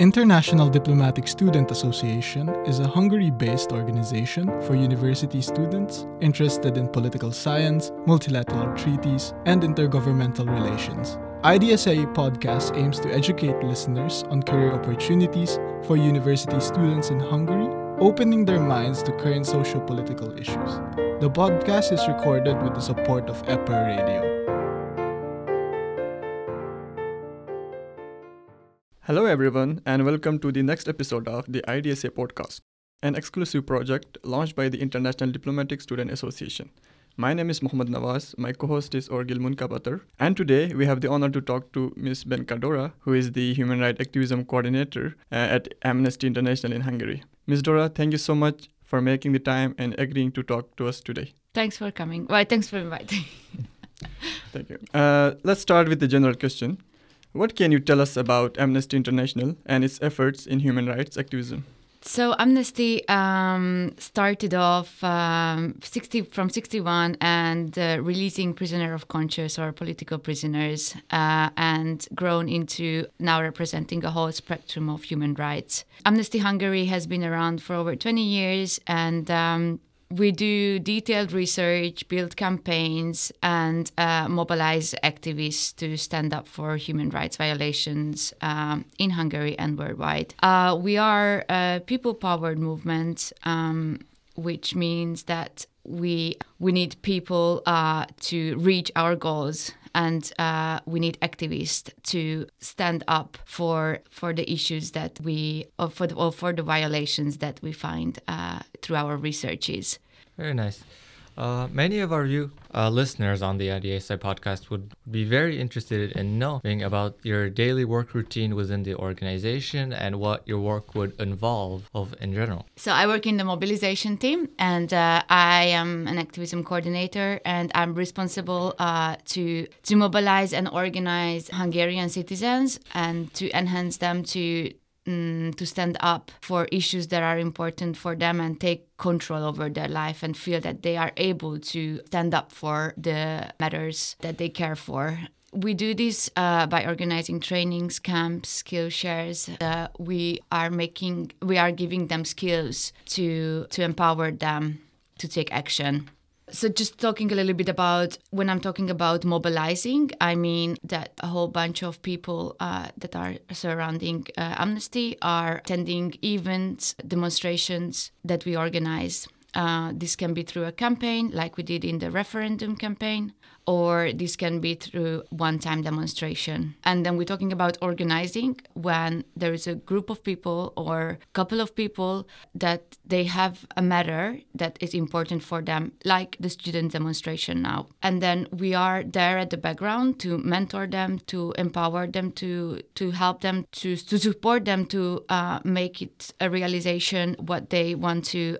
International Diplomatic Student Association is a Hungary-based organization for university students interested in political science, multilateral treaties, and intergovernmental relations. IDSA podcast aims to educate listeners on career opportunities for university students in Hungary, opening their minds to current socio-political issues. The podcast is recorded with the support of EPER Radio. Hello everyone, and welcome to the next episode of the IDSA podcast, an exclusive project launched by the International Diplomatic Student Association. My name is Mohammad Nawaz, my co-host is Orgil Munkabatar, and today we have the honor to talk to Ms. Benkadora, who is the Human Rights Activism Coordinator at Amnesty International in Hungary. Ms. Dora, thank you so much for making the time and agreeing to talk to us today. Thanks for coming. Well, thanks for inviting. Thank you. Let's start with the general question. What can you tell us about Amnesty International and its efforts in human rights activism? So Amnesty started off from 61 and releasing prisoner of conscience or political prisoners and grown into now representing a whole spectrum of human rights. Amnesty Hungary has been around for over 20 years and we do detailed research, build campaigns, and mobilize activists to stand up for human rights violations in Hungary and worldwide. We are a people-powered movement, which means that we need people to reach our goals. And we need activists to stand up for the issues that for the violations that we find through our researches. Very nice. Many of our listeners on the IDSA podcast would be very interested in knowing about your daily work routine within the organization and what your work would involve in general. So I work in the mobilization team and I am an activism coordinator and I'm responsible to mobilize and organize Hungarian citizens and to enhance them to stand up for issues that are important for them and take control over their life and feel that they are able to stand up for the matters that they care for. We do this by organizing trainings, camps, skill shares. We are giving them skills to empower them to take action. So just talking a little bit about, when I'm talking about mobilizing, I mean that a whole bunch of people that are surrounding Amnesty are attending events, demonstrations that we organize. This can be through a campaign, like we did in the referendum campaign, or this can be through one-time demonstration. And then we're talking about organizing when there is a group of people or a couple of people that they have a matter that is important for them, like the student demonstration now. And then we are there at the background to mentor them, to empower them, to help them, to support them to make it a realization what they want to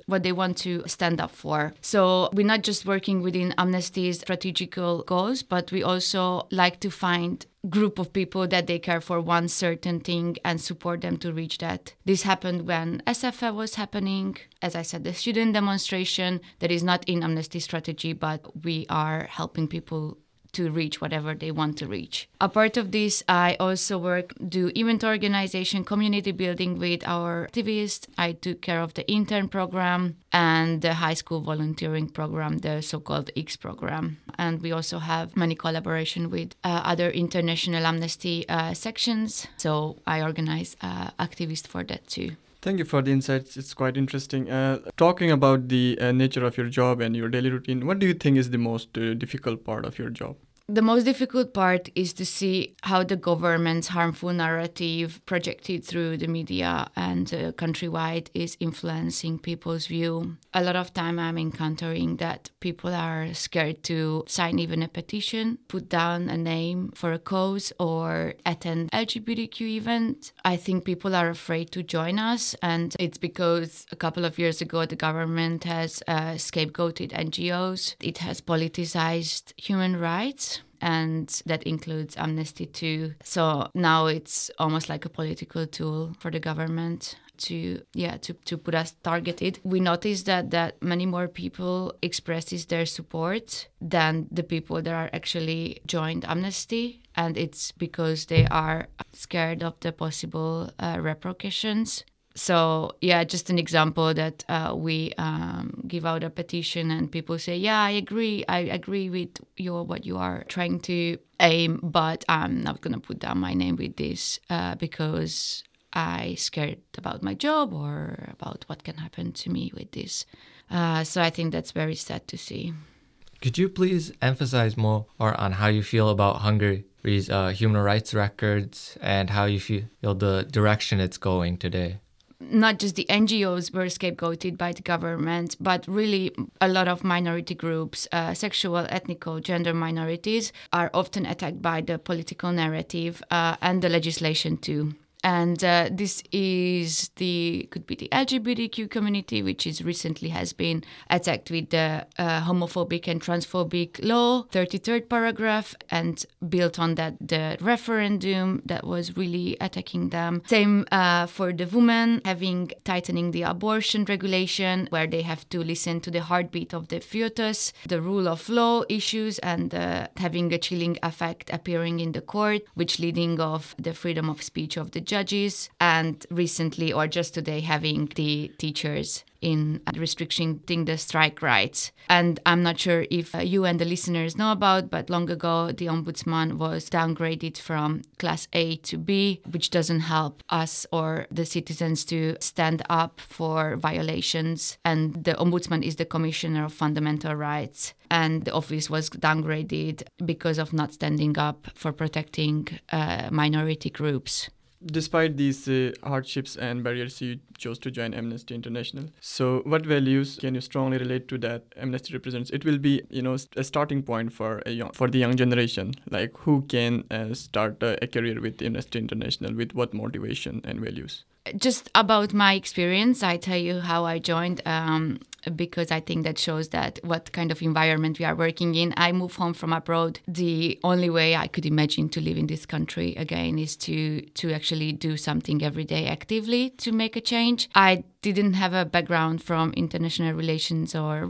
stand up for. So we're not just working within Amnesty's strategical goals, but we also like to find group of people that they care for one certain thing and support them to reach that. This happened when SFA was happening. As I said, the student demonstration that is not in Amnesty strategy, but we are helping people to reach whatever they want to reach. Apart of this, I also do event organization, community building with our activists. I took care of the intern program and the high school volunteering program, the so-called X program. And we also have many collaboration with other international Amnesty sections. So I organize activists for that too. Thank you for the insights. It's quite interesting. Talking about the nature of your job and your daily routine, what do you think is the most difficult part of your job? The most difficult part is to see how the government's harmful narrative projected through the media and countrywide is influencing people's view. A lot of time I'm encountering that people are scared to sign even a petition, put down a name for a cause or attend LGBTQ event. I think people are afraid to join us, and it's because a couple of years ago the government has scapegoated NGOs. It has politicized human rights. And that includes Amnesty too. So now it's almost like a political tool for the government to put us targeted. We noticed that many more people expresses their support than the people that are actually joined Amnesty. and it's because they are scared of the possible repercussions. So yeah, just an example that we give out a petition and people say, yeah, I agree with what you are trying to aim, but I'm not going to put down my name with this because I scared about my job or about what can happen to me with this. So I think that's very sad to see. Could you please emphasize more on how you feel about Hungary's human rights records and how you feel the direction it's going today? Not just the NGOs were scapegoated by the government, but really a lot of minority groups, sexual, ethnic, gender minorities, are often attacked by the political narrative and the legislation too. And this could be the LGBTQ community, which is recently has been attacked with the homophobic and transphobic law, 33rd paragraph, and built on that the referendum that was really attacking them. Same for the women, tightening the abortion regulation, where they have to listen to the heartbeat of the fetus, the rule of law issues, and having a chilling effect appearing in the court, which leading of the freedom of speech of the judges, and recently or just today having the teachers in restricting the strike rights. And I'm not sure if you and the listeners know about, but long ago the ombudsman was downgraded from class A to B, which doesn't help us or the citizens to stand up for violations. And the ombudsman is the commissioner of fundamental rights. And the office was downgraded because of not standing up for protecting minority groups. Despite these hardships and barriers, you chose to join Amnesty International. So what values can you strongly relate to that Amnesty represents? It will be, a starting point for the young generation. Like, who can start a career with Amnesty International, with what motivation and values? Just about my experience, I tell you how I joined, because I think that shows that what kind of environment we are working in. I moved home from abroad. The only way I could imagine to live in this country again is to actually do something every day actively to make a change. I didn't have a background from international relations or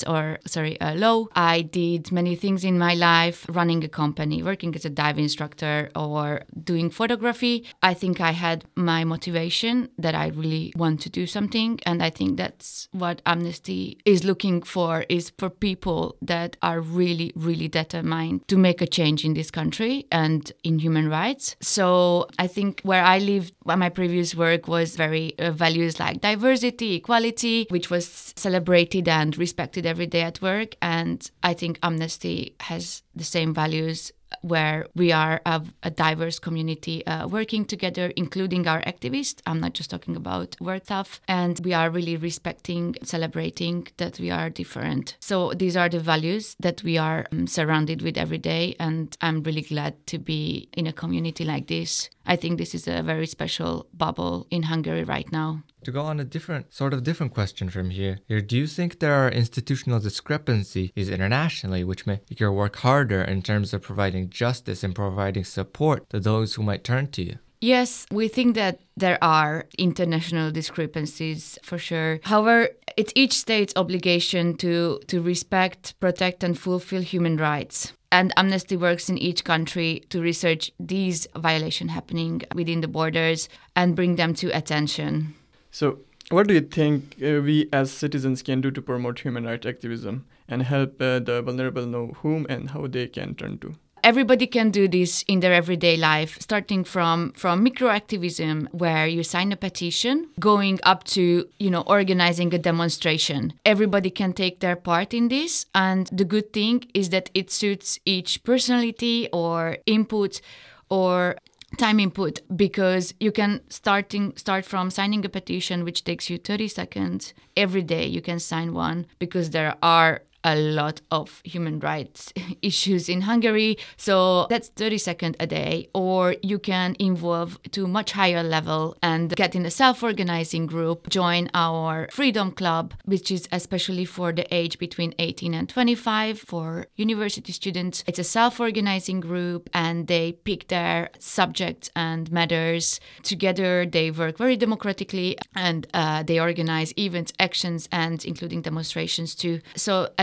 law. I did many things in my life, running a company, working as a dive instructor, or doing photography. I think I had my motivation that I really want to do something, and I think that's what Amnesty is looking for, is for people that are really, really determined to make a change in this country and in human rights. So I think where I lived, my previous work was very values like diversity, equality, which was celebrated and respected every day at work. And I think Amnesty has the same values, where we are a diverse community working together, including our activists. I'm not just talking about work stuff. And we are really respecting, celebrating that we are different. So these are the values that we are surrounded with every day. And I'm really glad to be in a community like this. I think this is a very special bubble in Hungary right now. To go on a different question from here, do you think there are institutional discrepancies internationally which make your work harder in terms of providing justice and providing support to those who might turn to you? Yes, we think that there are international discrepancies for sure. However, it's each state's obligation to respect, protect, and fulfill human rights. And Amnesty works in each country to research these violations happening within the borders and bring them to attention. So what do you think we as citizens can do to promote human rights activism and help the vulnerable know whom and how they can turn to? Everybody can do this in their everyday life, starting from microactivism, where you sign a petition, going up to, organizing a demonstration. Everybody can take their part in this. And the good thing is that it suits each personality or input or time input, because you can start from signing a petition, which takes you 30 seconds. Every day you can sign one, because there are a lot of human rights issues in Hungary. So that's 30 seconds a day. Or you can involve to much higher level and get in a self-organizing group, join our Freedom Club, which is especially for the age between 18 and 25 for university students. It's a self-organizing group, and they pick their subjects and matters together. They work very democratically, and they organize events, actions, and including demonstrations too. So as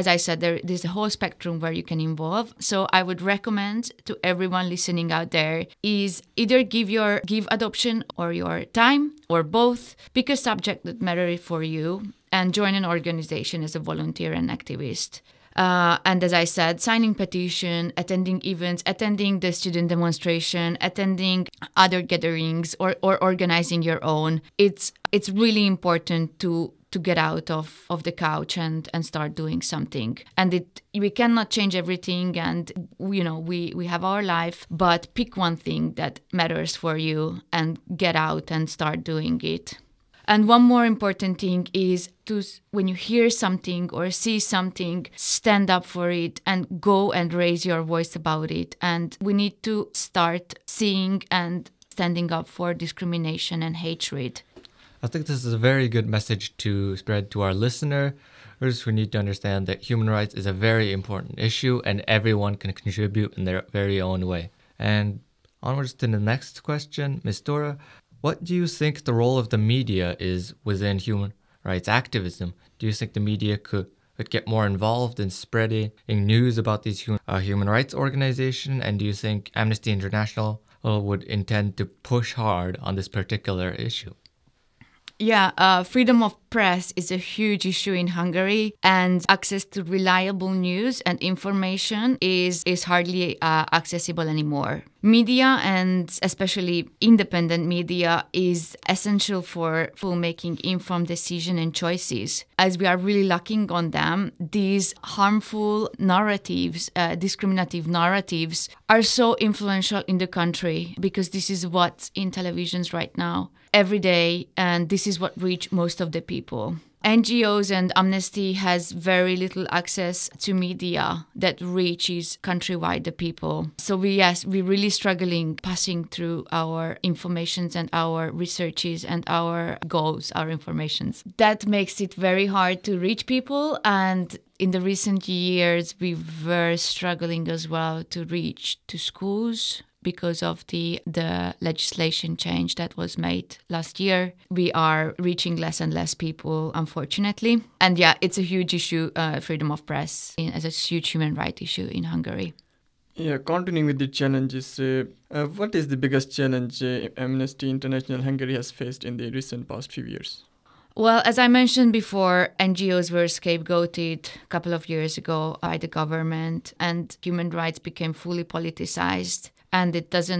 as I said, there's a whole spectrum where you can involve. So I would recommend to everyone listening out there is either give adoption or your time or both. Pick a subject that matters for you and join an organization as a volunteer and activist. And as I said, signing petition, attending events, attending the student demonstration, attending other gatherings, or organizing your own. It's really important to get out of the couch and start doing something. And we cannot change everything, and we have our life, but pick one thing that matters for you and get out and start doing it. And one more important thing is when you hear something or see something, stand up for it and go and raise your voice about it. And we need to start seeing and standing up for discrimination and hatred. I think this is a very good message to spread to our listeners who need to understand that human rights is a very important issue and everyone can contribute in their very own way. And onwards to the next question, Ms. Dora. What do you think the role of the media is within human rights activism? Do you think the media could get more involved in spreading news about these human rights organizations? And do you think Amnesty International would intend to push hard on this particular issue? Yeah, freedom of press is a huge issue in Hungary, and access to reliable news and information is hardly accessible anymore. Media, and especially independent media, is essential for making informed decisions and choices. As we are really lacking on them, these harmful narratives, discriminative narratives, are so influential in the country because this is what's in televisions right now, every day, and this is what reaches most of the people. NGOs and Amnesty has very little access to media that reaches countrywide the people. So we're really struggling passing through our informations and our researches and our goals, our informations. That makes it very hard to reach people, and in the recent years we were struggling as well to reach to schools. Because of the legislation change that was made last year, we are reaching less and less people, unfortunately. And yeah, it's a huge issue, freedom of press, as a huge human rights issue in Hungary. Yeah, continuing with the challenges, what is the biggest challenge Amnesty International Hungary has faced in the recent past few years? Well, as I mentioned before, NGOs were scapegoated a couple of years ago by the government, and human rights became fully politicized. And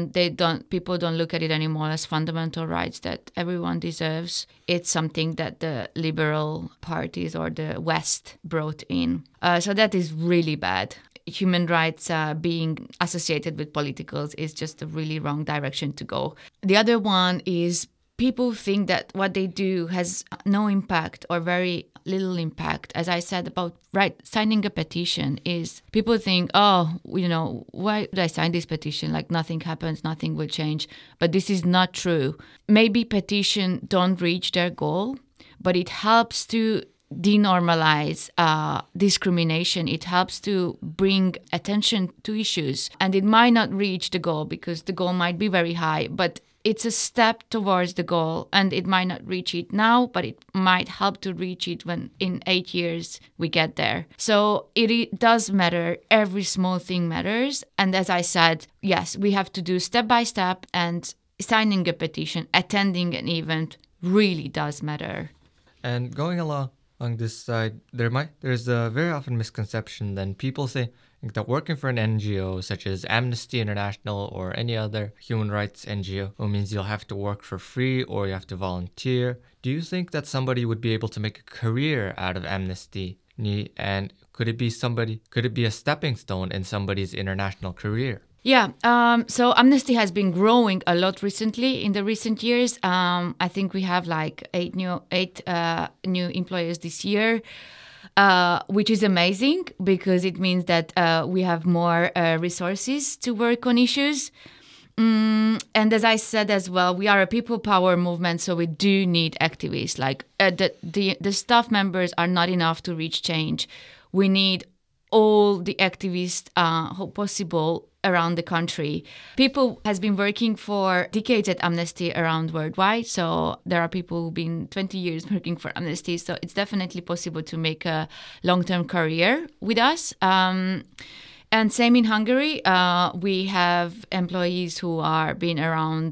people don't look at it anymore as fundamental rights that everyone deserves. It's something that the liberal parties or the West brought in. So that is really bad. Human rights being associated with politicals is just a really wrong direction to go. The other one is people think that what they do has no impact or very little impact. As I said about signing a petition, is people think, why would I sign this petition? Like nothing happens, nothing will change. But this is not true. Maybe petition don't reach their goal, but it helps to denormalize discrimination. It helps to bring attention to issues. And it might not reach the goal because the goal might be very high, but it's a step towards the goal, and it might not reach it now, but it might help to reach it when in 8 years we get there. So it does matter. Every small thing matters. And as I said, yes, we have to do step by step, and signing a petition, attending an event really does matter. And going along this side, there's a very often misconception then people say that working for an NGO such as Amnesty International or any other human rights NGO means you'll have to work for free or you have to volunteer. Do you think that somebody would be able to make a career out of Amnesty? And could it be a stepping stone in somebody's international career? Yeah, so Amnesty has been growing a lot recently. In the recent years, I think we have like eight new employers this year. Which is amazing because it means that we have more resources to work on issues. And as I said as well, we are a people power movement, so we do need activists. Like the staff members are not enough to reach change. We need all the activists possible around the country. People has been working for decades at Amnesty around worldwide. So there are people who've been 20 years working for Amnesty. So it's definitely possible to make a long-term career with us. And same in Hungary, we have employees who are been around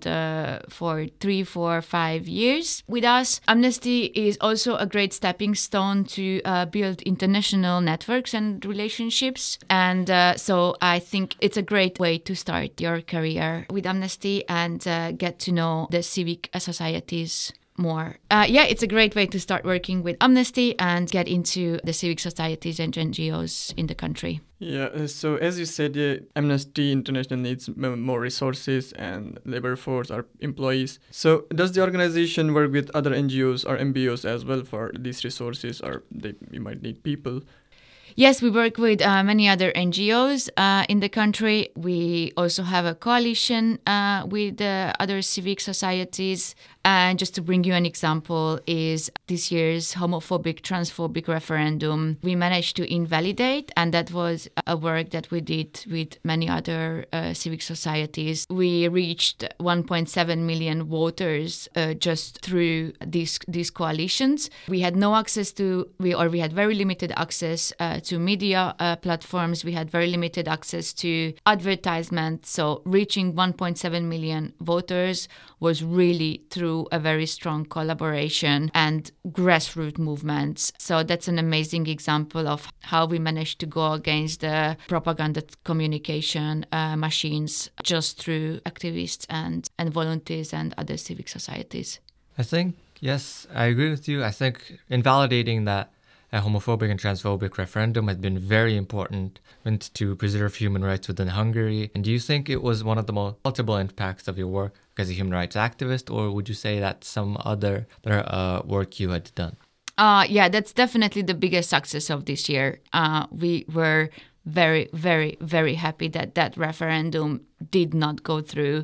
for 3, 4, 5 years with us. Amnesty is also a great stepping stone to build international networks and relationships. And so I think it's a great way to start your career with Amnesty and get to know the civic societies more. It's a great way to start working with Amnesty and get into the civic societies and NGOs in the country. Yeah, so as you said, Amnesty International needs more resources and labor force or employees. So does the organization work with other NGOs or MBOs as well for these resources, or you might need people? Yes, we work with many other NGOs in the country. We also have a coalition with other civic societies. And just to bring you an example is this year's homophobic, transphobic referendum. We managed to invalidate, and that was a work that we did with many other civic societies. We reached 1.7 million voters just through these coalitions. We had no access to, we had very limited access to media platforms. We had very limited access to advertisement. So reaching 1.7 million voters was really through a very strong collaboration and grassroots movements. So that's an amazing example of how we managed to go against the propaganda communication machines just through activists and volunteers and other civic societies. I think, yes, I agree with you. I think invalidating that a homophobic and transphobic referendum has been very important to preserve human rights within Hungary. And do you think it was one of the multiple impacts of your work as a human rights activist, or would you say that's some other work you had done? That's definitely the biggest success of this year. We were very, very, very happy that referendum did not go through.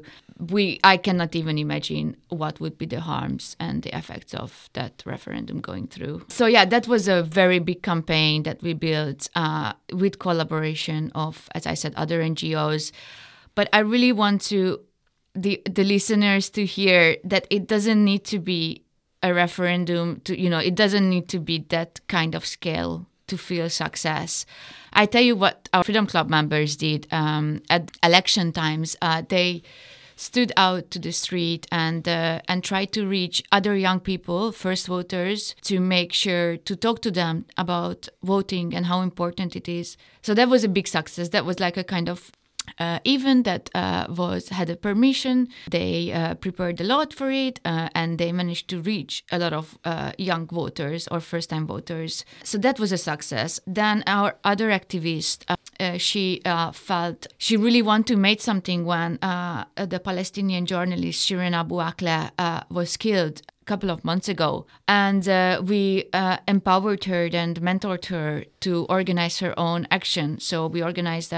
I cannot even imagine what would be the harms and the effects of that referendum going through. So that was a very big campaign that we built with collaboration of, as I said, other NGOs. But I really want the listeners to hear that it doesn't need to be a referendum it doesn't need to be that kind of scale to feel success. I tell you what our Freedom Club members did at election times. They stood out to the street and tried to reach other young people, first voters, to make sure to talk to them about voting and how important it is. So that was a big success. That was like a kind of event that had a permission. They prepared a lot for it, and they managed to reach a lot of young voters or first-time voters. So that was a success. Then our other activist, she felt she really wanted to make something when the Palestinian journalist Shirin Abu Akleh was killed a couple of months ago. And we empowered her and mentored her to organize her own action. So she organized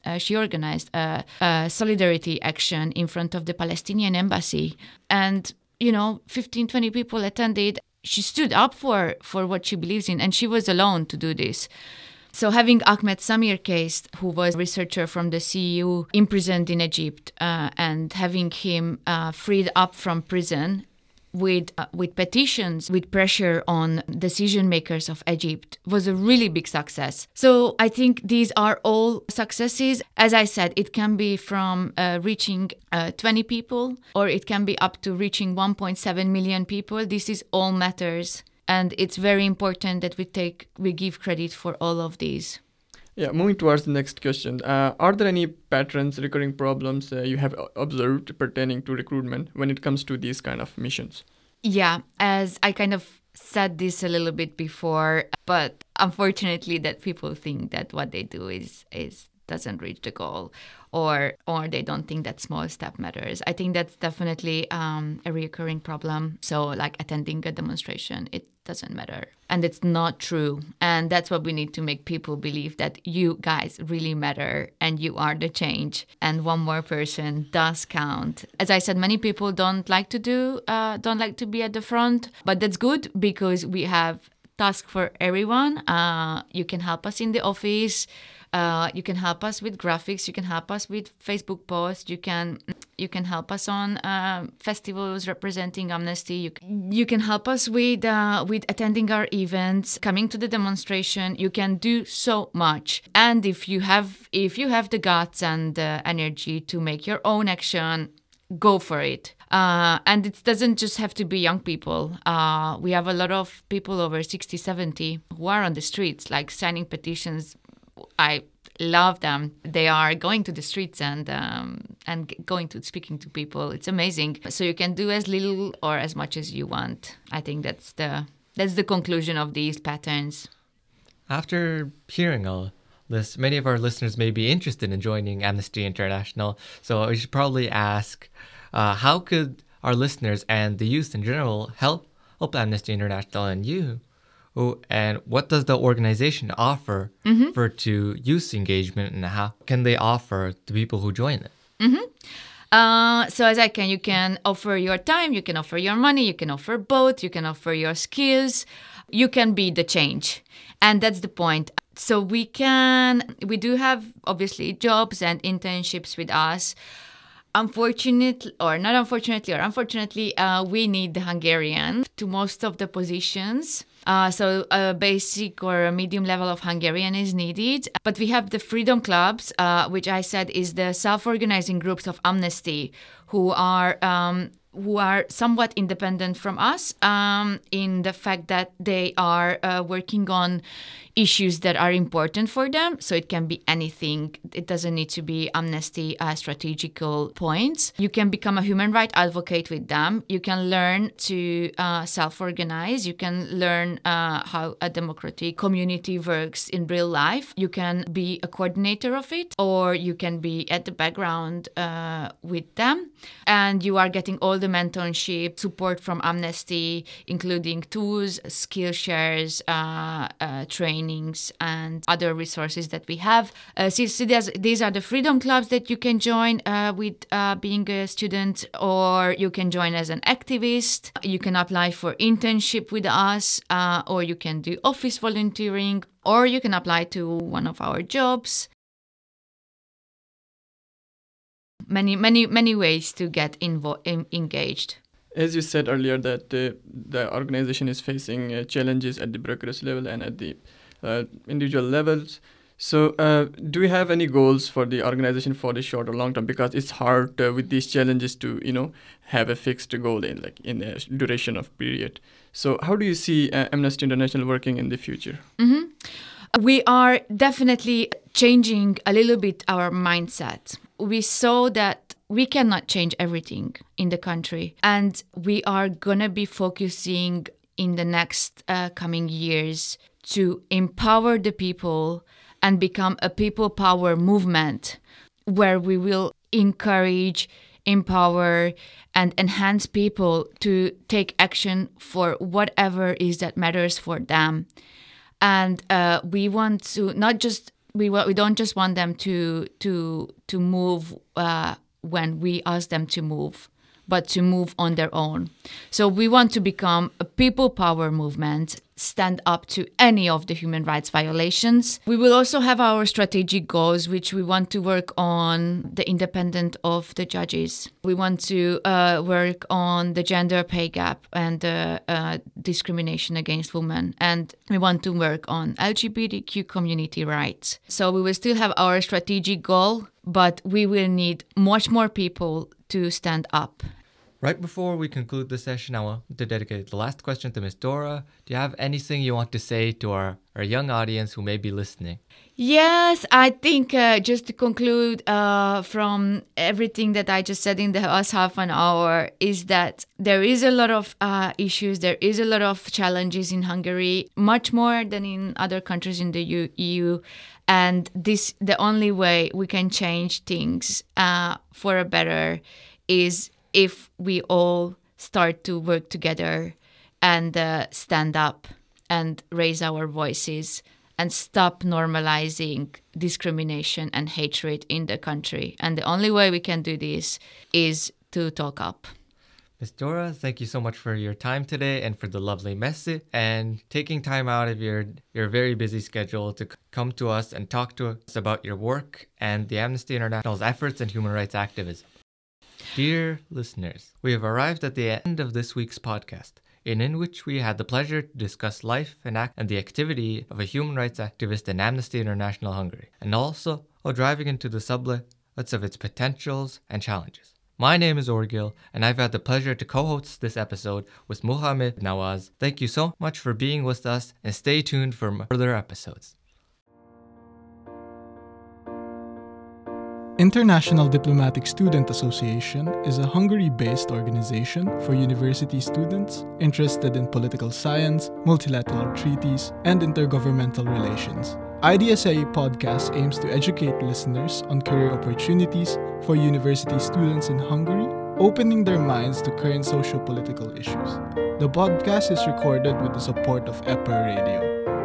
a solidarity action in front of the Palestinian embassy. And, 15, 20 people attended. She stood up for what she believes in, and she was alone to do this. So having Ahmed Samir case, who was a researcher from the CEU, imprisoned in Egypt, and having him freed up from prison with petitions, with pressure on decision makers of Egypt, was a really big success. So I think these are all successes. As I said, it can be from reaching 20 people, or it can be up to reaching 1.7 million people. This is all matters. And it's very important that we give credit for all of these. Yeah, moving towards the next question. Are there any patterns, recurring problems you have observed pertaining to recruitment when it comes to these kind of missions? Yeah, as I kind of said this a little bit before, but unfortunately that people think that what they do is doesn't reach the goal, or they don't think that small step matters. I think that's definitely a recurring problem. So like attending a demonstration, it doesn't matter. And it's not true. And that's what we need to make people believe, that you guys really matter and you are the change. And one more person does count. As I said, many people don't like to be at the front, but that's good because we have task for everyone. You can help us in the office. You can help us with graphics. You can help us with Facebook posts. You can help us on festivals representing Amnesty. You can help us with attending our events, coming to the demonstration. You can do so much. And if you have the guts and the energy to make your own action, go for it. And it doesn't just have to be young people. We have a lot of people over 60, 70 who are on the streets, like signing petitions. I love them. They are going to the streets and going to speaking to people. It's amazing. So you can do as little or as much as you want. I think that's the conclusion of these patterns. After hearing all this, many of our listeners may be interested in joining Amnesty International. So we should probably ask, how could our listeners and the youth in general help Amnesty International and you? And what does the organization offer to youth engagement, and how can they offer to people who join it? So as you can offer your time, you can offer your money, you can offer both, you can offer your skills, you can be the change. And that's the point. So we do have obviously jobs and internships with us. Unfortunately, we need the Hungarian to most of the positions. So a basic or a medium level of Hungarian is needed. But we have the Freedom Clubs, which I said is the self-organizing groups of Amnesty who are somewhat independent from us in the fact that they are working on issues that are important for them. So it can be anything. It doesn't need to be Amnesty strategical points. You can become a human rights advocate with them. You can learn to self-organize. You can learn how a democratic community works in real life. You can be a coordinator of it, or you can be at the background with them. And you are getting all the mentorship, support from Amnesty, including tools, skill shares, trainings, and other resources that we have. These are the Freedom Clubs that you can join with being a student, or you can join as an activist. You can apply for internship with us, or you can do office volunteering, or you can apply to one of our jobs. Many ways to get engaged. As you said earlier, that the organization is facing challenges at the bureaucracy level and at the individual levels. So do you have any goals for the organization for the short or long term? Because it's hard with these challenges to have a fixed goal in a duration of period. So how do you see Amnesty International working in the future? We are definitely changing a little bit our mindset. We saw that we cannot change everything in the country, and we are going to be focusing in the next coming years to empower the people and become a people power movement where we will encourage, empower, and enhance people to take action for whatever is that matters for them. And we want to we don't just want them to move when we ask them to move, but to move on their own. So we want to become a people power movement, stand up to any of the human rights violations. We will also have our strategic goals, which we want to work on the independence of the judges. We want to work on the gender pay gap and discrimination against women. And we want to work on LGBTQ community rights. So we will still have our strategic goal, but we will need much more people to stand up. Right before we conclude the session, I want to dedicate the last question to Ms. Dora. Do you have anything you want to say to our young audience who may be listening? Yes, I think just to conclude from everything that I just said in the last half an hour is that there is a lot of issues, there is a lot of challenges in Hungary, much more than in other countries in the EU. And the only way we can change things for a better is if we all start to work together and stand up and raise our voices and stop normalizing discrimination and hatred in the country. And the only way we can do this is to talk up. Ms. Dora, thank you so much for your time today and for the lovely message and taking time out of your very busy schedule to come to us and talk to us about your work and the Amnesty International's efforts in human rights activism. Dear listeners, we have arrived at the end of this week's podcast, in which we had the pleasure to discuss life and the activity of a human rights activist in Amnesty International Hungary, and also driving into the sublets of its potentials and challenges. My name is Orgil, and I've had the pleasure to co-host this episode with Mohamed Nawaz. Thank you so much for being with us, and stay tuned for further episodes. International Diplomatic Student Association is a Hungary-based organization for university students interested in political science, multilateral treaties, and intergovernmental relations. IDSAE podcast aims to educate listeners on career opportunities for university students in Hungary, opening their minds to current socio-political issues. The podcast is recorded with the support of EPER Radio.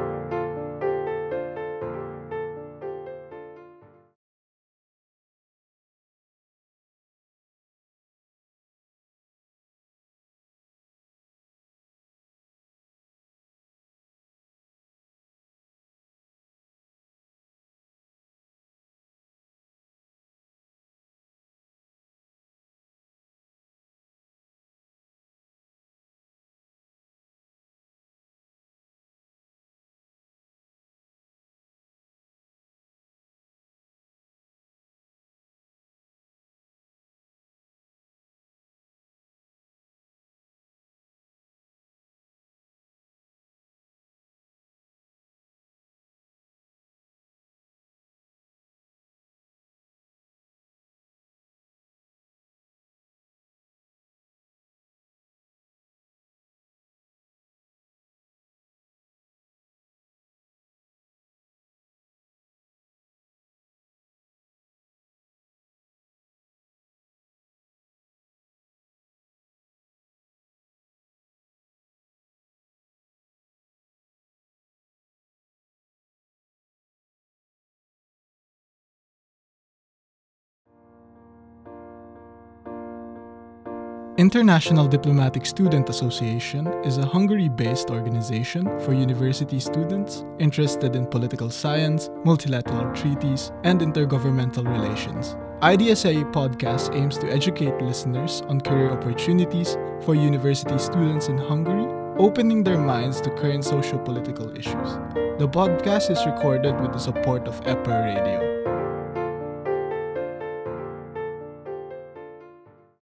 International Diplomatic Student Association is a Hungary-based organization for university students interested in political science, multilateral treaties, and intergovernmental relations. IDSAE podcast aims to educate listeners on career opportunities for university students in Hungary, opening their minds to current socio-political issues. The podcast is recorded with the support of EPER Radio.